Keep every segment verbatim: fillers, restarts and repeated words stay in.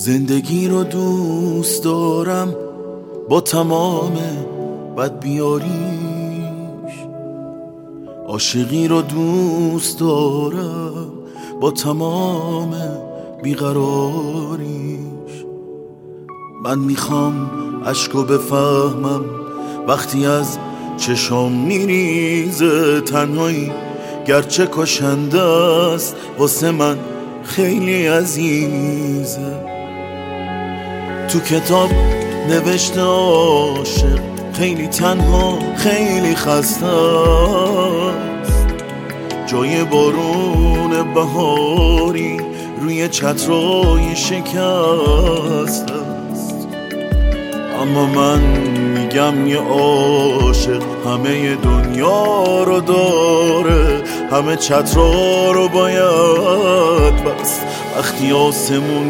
زندگی رو دوست دارم با تمام بدبیاریش، عاشقی رو دوست دارم با تمام بیقراریش. من میخوام عشقو بفهمم وقتی از چشام میریزه، تنهایی گرچه کشنده است واسه من خیلی عزیزه. تو کتاب نوشته عاشق خیلی تنها خیلی خسته است، جای بارون بهاری روی چترای شکست است. اما من میگم یه عاشق همه دنیا رو داره، همه چترا رو باید بس وقتی آسمون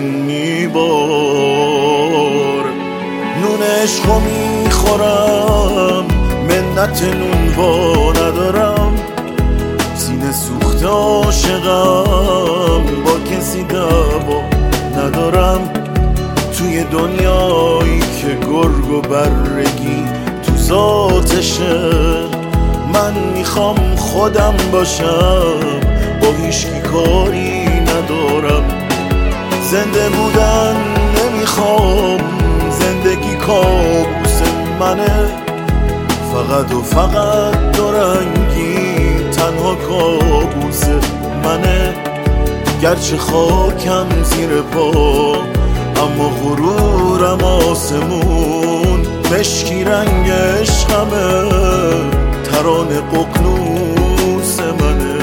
میبار. نون عشقو میخورم منت نون وا ندارم، سینه سوخته عاشقم با کسی دعوا ندارم. توی دنیایی که گرگ و برگی تو ذاتشه، من میخوام خودم باشم با هیچکی کاری ندارم. زنده بودن نمیخوام، زندگی کابوس منه، فقط و فقط دورنگی تنها کابوس منه. گرچه خاکم زیر پا اما غرورم آسمون، مشکی رنگ عشقمه ترانه ققنوس منه.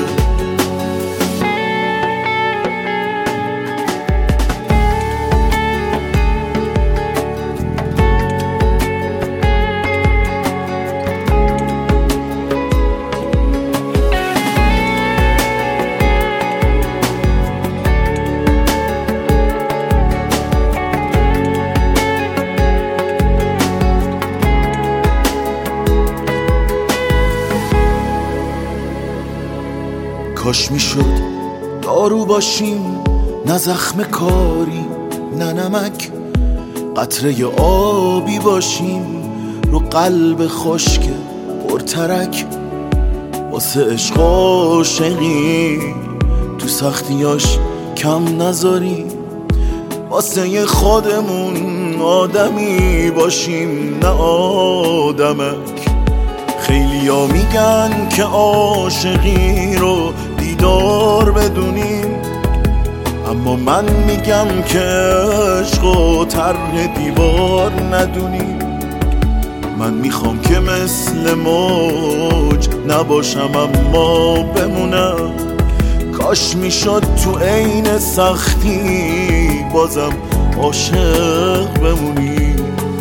کاش میشد دارو باشیم، نه زخم کاری نه نمک، قطره آبی باشیم رو قلب خشک پرترک. واسه عشق عاشقی تو سختیاش کم نذاری، واسه خودمون آدمی باشیم نه آدمک. خیلیا میگن که عاشقی رو دیدار بدونیم، اما من میگم که عشق و طرح دیوار ندونیم. من میخوام که مثل موج نباشم اما بمونم، کاش میشد تو عین سختی بازم عاشق بمونیم.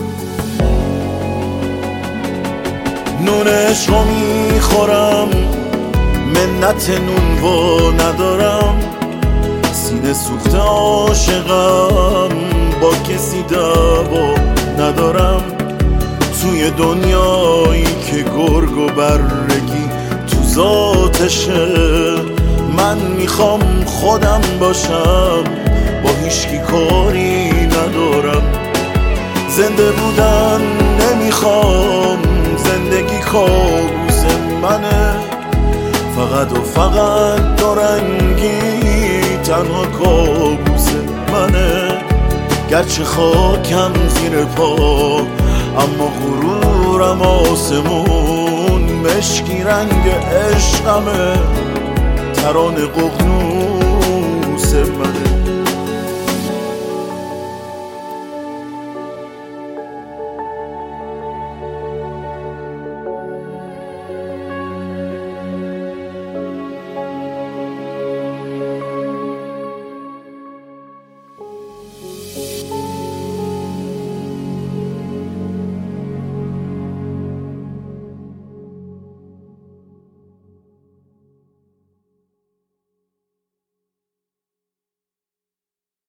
نون عشقو میخورم منت نون وا ندارم، سینه سوخته عاشقم با کسی دعوا ندارم. توی دنیایی که گرگ و برگی تو ذاتشه، من میخوام خودم باشم با هیچکی کاری ندارم. زنده بودن نمیخوام، زندگی کابوس منه، فقط و فقط دورنگی تنها کابوس منه. گرچه خاکم زیر پا اما غرورم آسمون، مشکی رنگ عشقمه ترانه ققنوس منه.